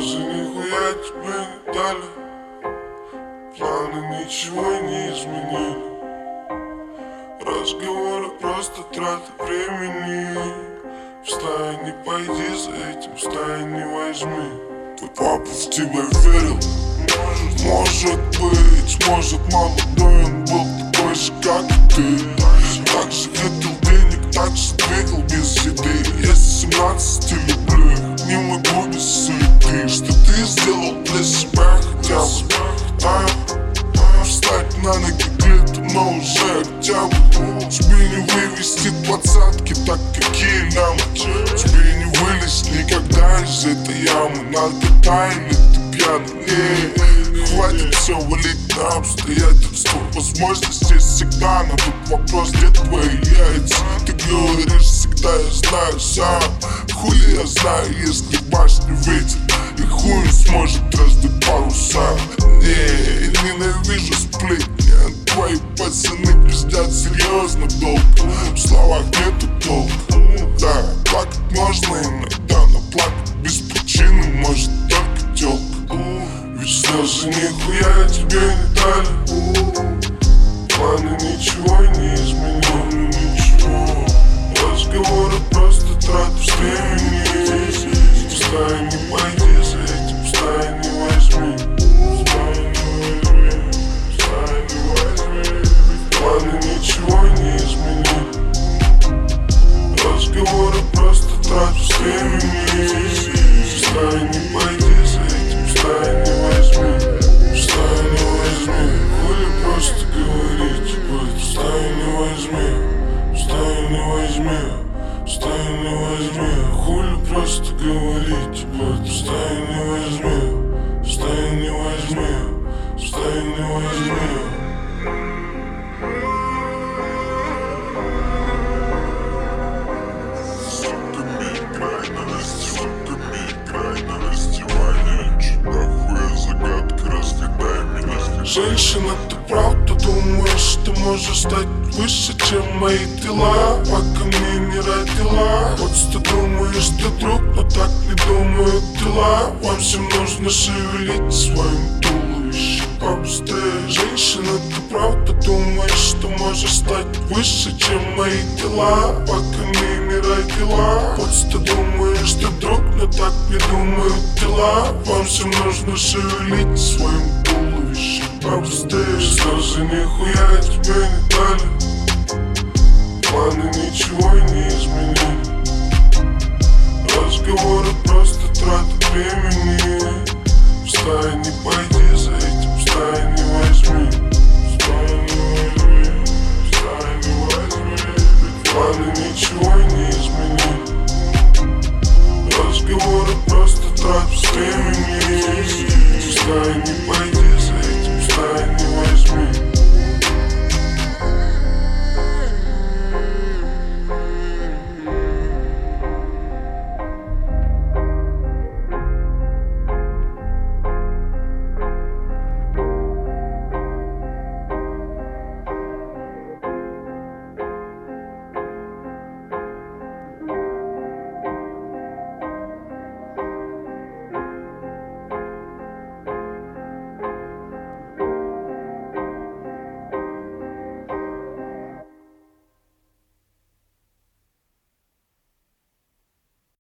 Слезы нихуя тебе не дали, планы ничего не изменили. Разговоры просто траты времени. Встань, не пойди за этим, встань, не возьми. Твой папа в тебя верил, может быть, молодой он был такой же, как и ты. Так же хотел денег, так же двигал без еды. Я с 17 люблю их, не могу без суеты. Что ты сделал для себя хотя бы? Встать на ноги где-то, но уже хотя бы. Тебе не вывести двадцатки, так какие лямы. Тебе не вылезть никогда из этой ямы. Наркота или ты пьяный? Хватит все валить на обстоятельства. Возможности всегда, но тут вопрос, где твои яйца? Ты говоришь всегда, я знаю сам. Хули я знаю, если башня ветер и хуй сможет раздуть паруса. Ненавижу сплетни, твои пацаны пиздят серьезно долго. В словах нету толка. Да, плакать можно иногда, но плакать без причины может только тёлка. Ведь слезы нихуя тебе не дали, планы ничего не изменили, ничего. Разговоры просто траты времени. Встань, не пойди за этим, встань, не возьми. Планы ничего не изменили. Разговоры просто траты времени. Встань, не пойди за этим, встань, не возьми. Встань, не возьми. Хули просто говорить, встань, не возьми. Встань, не возьми. Встань, не возьми. Хули просто говорить, встань, не возьми. Встань, не возьми. Встань, не возьми. Женщина, ты правда думаешь, ты можешь стать выше, чем мои дела? Пока мне не родила. Вот что думаешь, ты друг, но так не думают дела. Вам всем нужно шевелить своим туловищем побыстрее. Женщина, ты правда думаешь, что можешь стать выше, чем мои дела? Пока мне не родила. Вот что думаешь, ты друг, но так не думают дела. Вам всем нужно шевелить своим туловищем побыстрее. Слезы нихуя тебе не дали, планы ничего не изменили. Разговоры просто траты времени. Встань, не пойди за этим, встань, не возьми. Встань, не возьми. Встань, не возьми. Планы ничего не изменили. Разговоры просто траты времени. Встань, не пойди.